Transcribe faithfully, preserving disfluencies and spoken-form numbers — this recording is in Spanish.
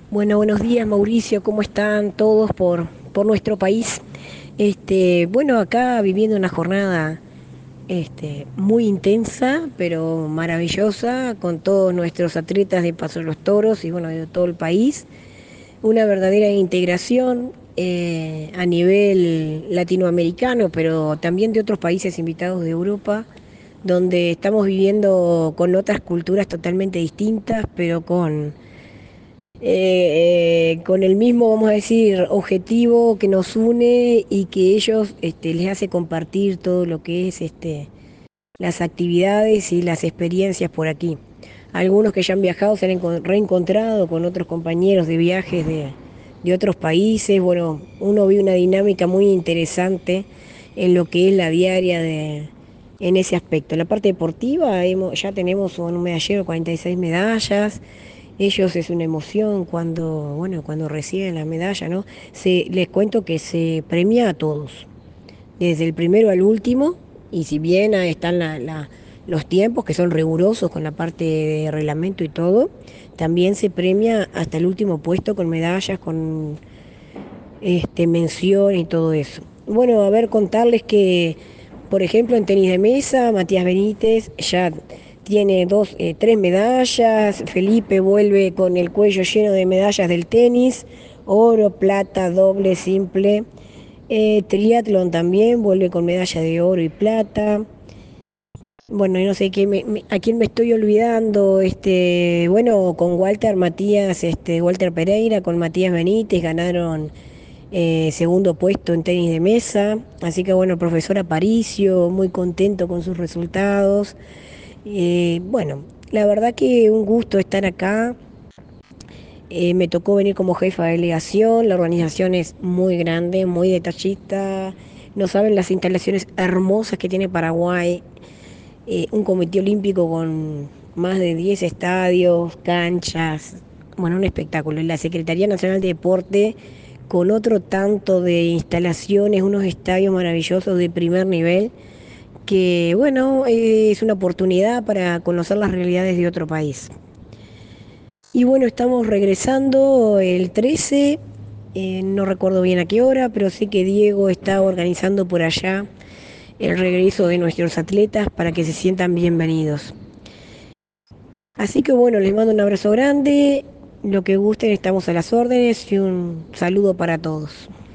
Bueno, buenos días Mauricio, ¿cómo están todos por, por nuestro país? Este, bueno, acá viviendo una jornada este, muy intensa, pero maravillosa, con todos nuestros atletas de Paso de los Toros y bueno, de todo el país. Una verdadera integración eh, a nivel latinoamericano, pero también de otros países invitados de Europa, donde estamos viviendo con otras culturas totalmente distintas, pero con eh, eh, con el mismo, vamos a decir, objetivo que nos une y que ellos este, les hace compartir todo lo que es este, las actividades y las experiencias por aquí. Algunos que ya han viajado se han encon- reencontrado con otros compañeros de viajes de, de otros países. Bueno, uno ve una dinámica muy interesante en lo que es la diaria de, en ese aspecto. En la parte deportiva hemos, ya tenemos un medallero, cuarenta y seis medallas. Ellos es una emoción cuando, bueno, cuando reciben la medalla, ¿no? Se, les cuento que se premia a todos, desde el primero al último, y si bien ahí están la- la- los tiempos que son rigurosos con la parte de reglamento y todo, también se premia hasta el último puesto con medallas, con este, mención y todo eso. Bueno, a ver, contarles que, por ejemplo, en tenis de mesa, Matías Benítez ya tiene dos, eh, tres medallas, Felipe vuelve con el cuello lleno de medallas del tenis, oro, plata, doble, simple. Eh, triatlón también vuelve con medalla de oro y plata. Bueno, y no sé qué me- me- a quién me estoy olvidando. Este, bueno, con Walter Matías, este, Walter Pereira, con Matías Benítez ganaron eh, segundo puesto en tenis de mesa. Así que bueno, el profesor Aparicio, muy contento con sus resultados. Eh, bueno, la verdad que un gusto estar acá. Eh, me tocó venir como jefa de delegación. La organización es muy grande, muy detallista. No saben las instalaciones hermosas que tiene Paraguay. Eh, un comité olímpico con más de diez estadios, canchas. Bueno, un espectáculo. La Secretaría Nacional de Deporte con otro tanto de instalaciones, unos estadios maravillosos de primer nivel, que bueno, eh, es una oportunidad para conocer las realidades de otro país. Y bueno, estamos regresando el trece, eh, no recuerdo bien a qué hora, pero sé que Diego está organizando por allá el regreso de nuestros atletas para que se sientan bienvenidos. Así que bueno, les mando un abrazo grande, lo que gusten estamos a las órdenes y un saludo para todos.